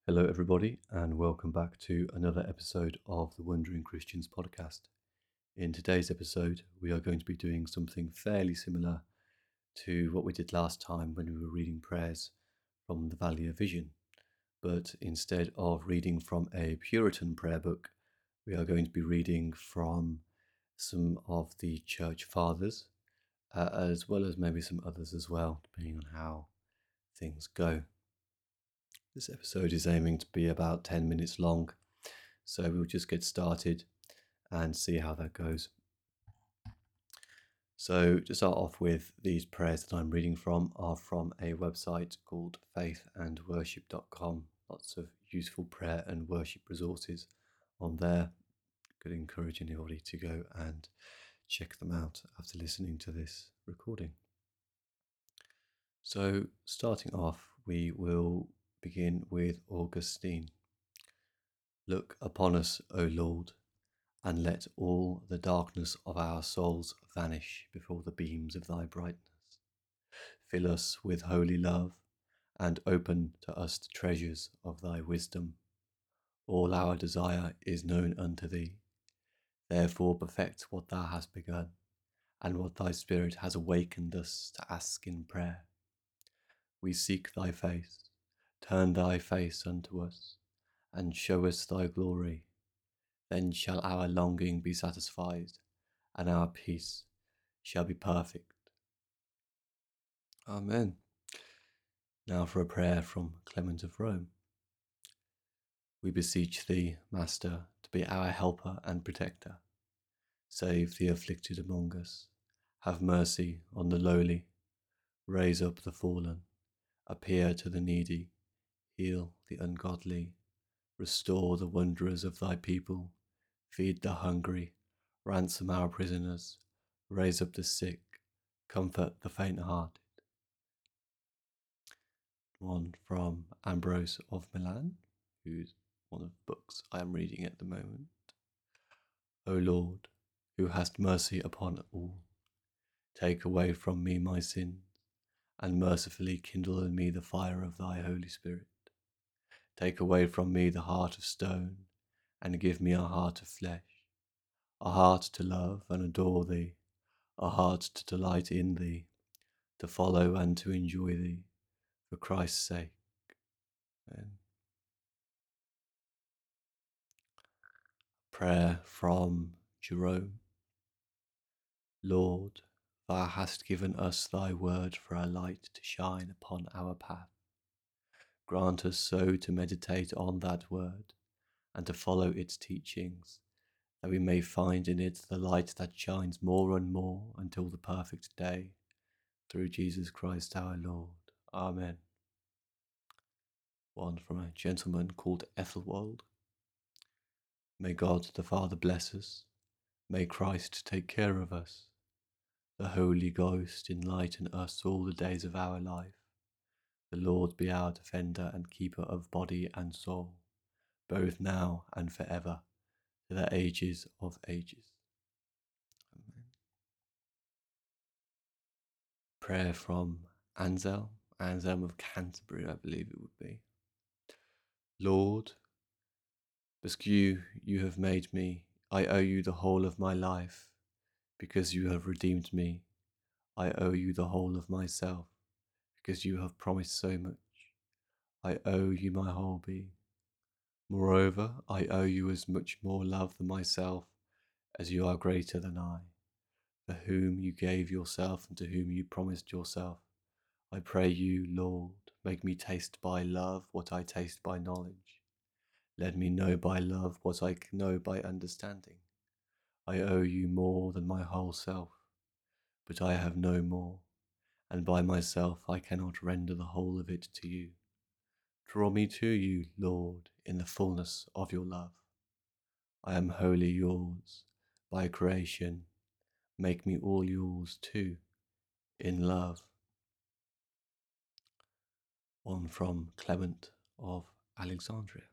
Hello, everybody, and welcome back to another episode of the Wondering Christians podcast. In today's episode, we are going to be doing something fairly similar to what we did last time when we were reading prayers from the Valley of Vision. But instead of reading from a Puritan prayer book, we are going to be reading from some of the church fathers, as well as maybe some others as well, depending on how things go. This episode is aiming to be about 10 minutes long, so we'll just get started and see how that goes. So to start off with, these prayers that I'm reading from are from a website called faithandworship.com. Lots of useful prayer and worship resources on there. Could encourage anybody to go and check them out after listening to this recording. So starting off, we will begin with Augustine. Look upon us, O Lord, and let all the darkness of our souls vanish before the beams of thy brightness. Fill us with holy love, and open to us the treasures of thy wisdom. All our desire is known unto thee. Therefore perfect what thou hast begun, and what thy Spirit has awakened us to ask in prayer. We seek thy face. Turn thy face unto us, and show us thy glory. Then shall our longing be satisfied, and our peace shall be perfect. Amen. Now for a prayer from Clement of Rome. We beseech thee, Master, to be our helper and protector. Save the afflicted among us. Have mercy on the lowly. Raise up the fallen. Appear to the needy. Heal the ungodly. Restore the wanderers of thy people. Feed the hungry. Ransom our prisoners. Raise up the sick. Comfort the faint-hearted. One from Ambrose of Milan, who's one of the books I am reading at the moment. O Lord, who hast mercy upon all, take away from me my sins, and mercifully kindle in me the fire of thy Holy Spirit. Take away from me the heart of stone, and give me a heart of flesh, a heart to love and adore thee, a heart to delight in thee, to follow and to enjoy thee, for Christ's sake. Amen. Prayer from Jerome. Lord, thou hast given us thy word for a light to shine upon our path. Grant us so to meditate on that word and to follow its teachings, that we may find in it the light that shines more and more until the perfect day. Through Jesus Christ our Lord. Amen. One from a gentleman called Ethelwald. May God the Father bless us. May Christ take care of us. The Holy Ghost enlighten us all the days of our life. The Lord be our defender and keeper of body and soul, both now and forever, to the ages of ages. Amen. Prayer from Anselm of Canterbury, I believe it would be. Lord, because you have made me, I owe you the whole of my life. Because you have redeemed me, I owe you the whole of myself. Because you have promised so much, I owe you my whole being. Moreover, I owe you as much more love than myself, as you are greater than I, for whom you gave yourself and to whom you promised yourself. I pray you, Lord, make me taste by love what I taste by knowledge. Let me know by love what I know by understanding. I owe you more than my whole self, but I have no more, and by myself I cannot render the whole of it to you. Draw me to you, Lord, in the fullness of your love. I am wholly yours by creation. Make me all yours too, in love. One from Clement of Alexandria.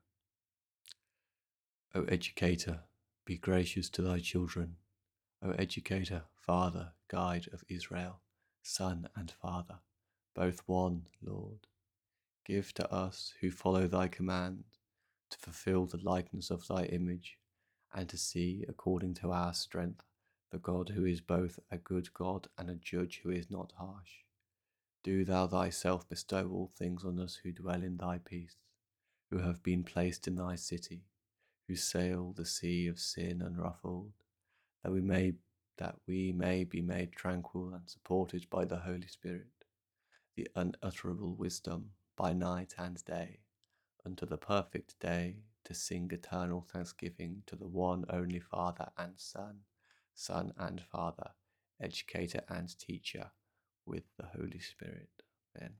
O educator, be gracious to thy children. O educator, father, guide of Israel, son and father, both one, Lord. Give to us who follow thy command to fulfill the likeness of thy image, and to see, according to our strength, the God who is both a good God and a judge who is not harsh. Do thou thyself bestow all things on us who dwell in thy peace, who have been placed in thy city, who sail the sea of sin unruffled, that we may be made tranquil and supported by the Holy Spirit, the unutterable wisdom by night and day, unto the perfect day, to sing eternal thanksgiving to the one only Father and Son, Son and Father, educator and teacher, with the Holy Spirit. Amen.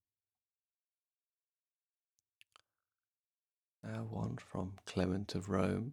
Now one from Clement of Rome.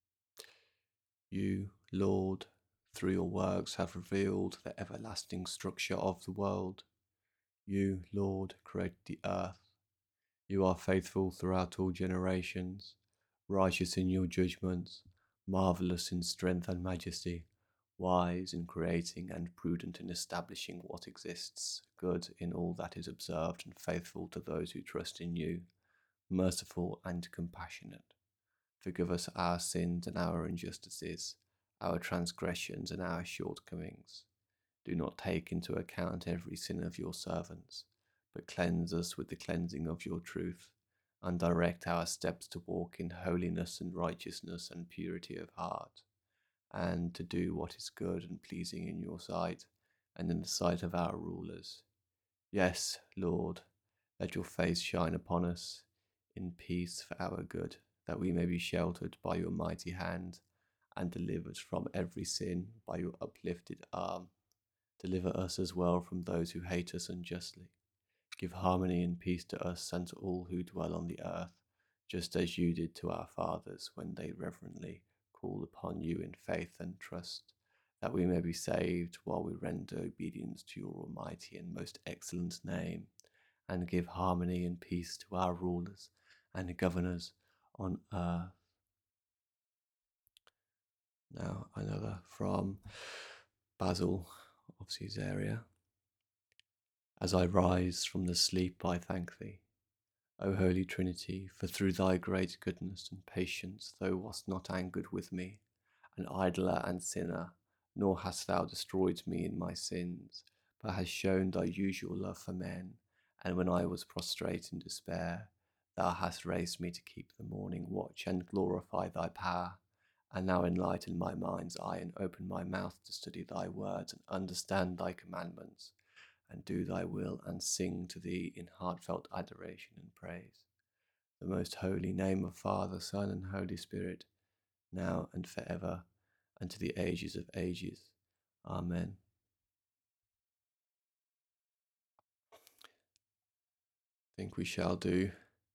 You, Lord, through your works have revealed the everlasting structure of the world. You, Lord, created the earth. You are faithful throughout all generations, righteous in your judgments, marvelous in strength and majesty, wise in creating and prudent in establishing what exists, good in all that is observed and faithful to those who trust in you, merciful and compassionate. Forgive us our sins and our injustices, our transgressions and our shortcomings. Do not take into account every sin of your servants, but cleanse us with the cleansing of your truth, and direct our steps to walk in holiness and righteousness and purity of heart, and to do what is good and pleasing in your sight, and in the sight of our rulers. Yes, Lord, let your face shine upon us in peace for our good, that we may be sheltered by your mighty hand, and delivered from every sin by your uplifted arm. Deliver us as well from those who hate us unjustly. Give harmony and peace to us and to all who dwell on the earth, just as you did to our fathers when they reverently called upon you in faith and trust, that we may be saved while we render obedience to your almighty and most excellent name, and give harmony and peace to our rulers and governors on earth. Now another from Basil of Caesarea. As I rise from the sleep, I thank thee, O Holy Trinity, for through thy great goodness and patience thou wast not angered with me, an idler and sinner, nor hast thou destroyed me in my sins, but hast shown thy usual love for men, and when I was prostrate in despair, thou hast raised me to keep the morning watch and glorify thy power, and now enlighten my mind's eye and open my mouth to study thy words and understand thy commandments, and do thy will, and sing to thee in heartfelt adoration and praise. The most holy name of Father, Son, and Holy Spirit, now and forever, and to the ages of ages. Amen. I think we shall do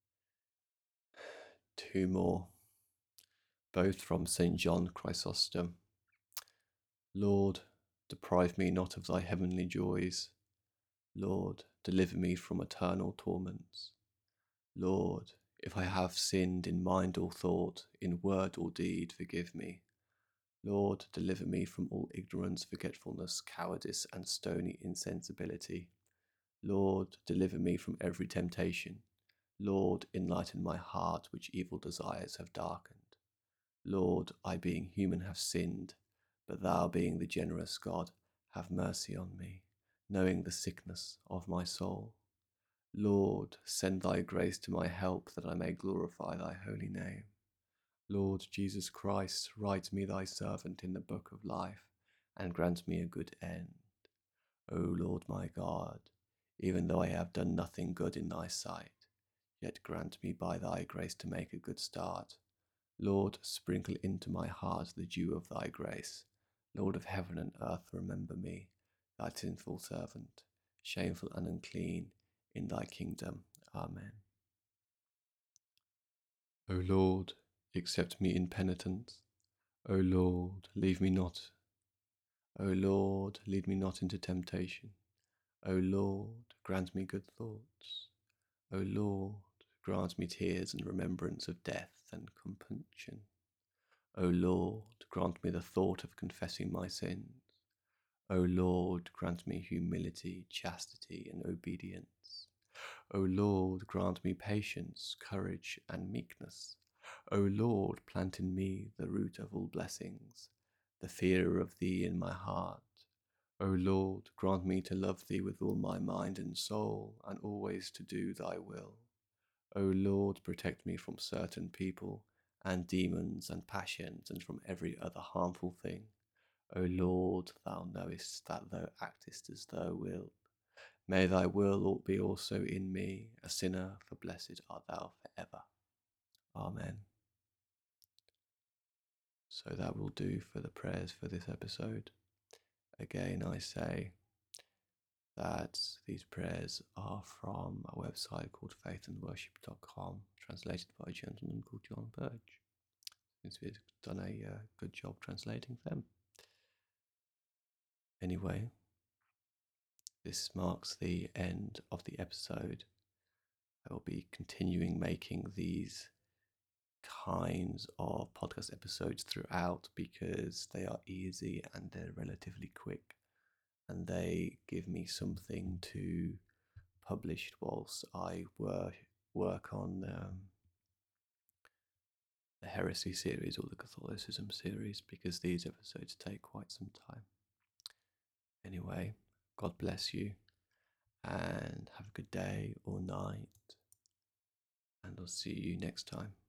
two more, both from St. John Chrysostom. Lord, deprive me not of thy heavenly joys. Lord, deliver me from eternal torments. Lord, if I have sinned in mind or thought, in word or deed, forgive me. Lord, deliver me from all ignorance, forgetfulness, cowardice, and stony insensibility. Lord, deliver me from every temptation. Lord, enlighten my heart, which evil desires have darkened. Lord, I being human have sinned, but thou being the generous God, have mercy on me, knowing the sickness of my soul. Lord, send thy grace to my help, that I may glorify thy holy name. Lord Jesus Christ, write me thy servant in the book of life, and grant me a good end. O Lord my God, even though I have done nothing good in thy sight, yet grant me by thy grace to make a good start. Lord, sprinkle into my heart the dew of thy grace. Lord of heaven and earth, remember me, thy sinful servant, shameful and unclean, in thy kingdom. Amen. O Lord, accept me in penitence. O Lord, leave me not. O Lord, lead me not into temptation. O Lord, grant me good thoughts. O Lord, grant me tears and remembrance of death and compunction. O Lord, grant me the thought of confessing my sins. O Lord, grant me humility, chastity, and obedience. O Lord, grant me patience, courage, and meekness. O Lord, plant in me the root of all blessings, the fear of Thee in my heart. O Lord, grant me to love Thee with all my mind and soul, and always to do Thy will. O Lord, protect me from certain people, and demons, and passions, and from every other harmful thing. O Lord, Thou knowest that Thou actest as Thou wilt. May Thy will be also in me, a sinner, for blessed art Thou forever. Amen. So that will do for the prayers for this episode. Again, I say that these prayers are from a website called faithandworship.com, translated by a gentleman called John Birch. Seems we've done a good job translating them. Anyway, this marks the end of the episode. I will be continuing making these kinds of podcast episodes throughout because they are easy and they're relatively quick, and they give me something to publish whilst I work on the heresy series or the Catholicism series, because these episodes take quite some time. Anyway, God bless you and have a good day or night, and I'll see you next time.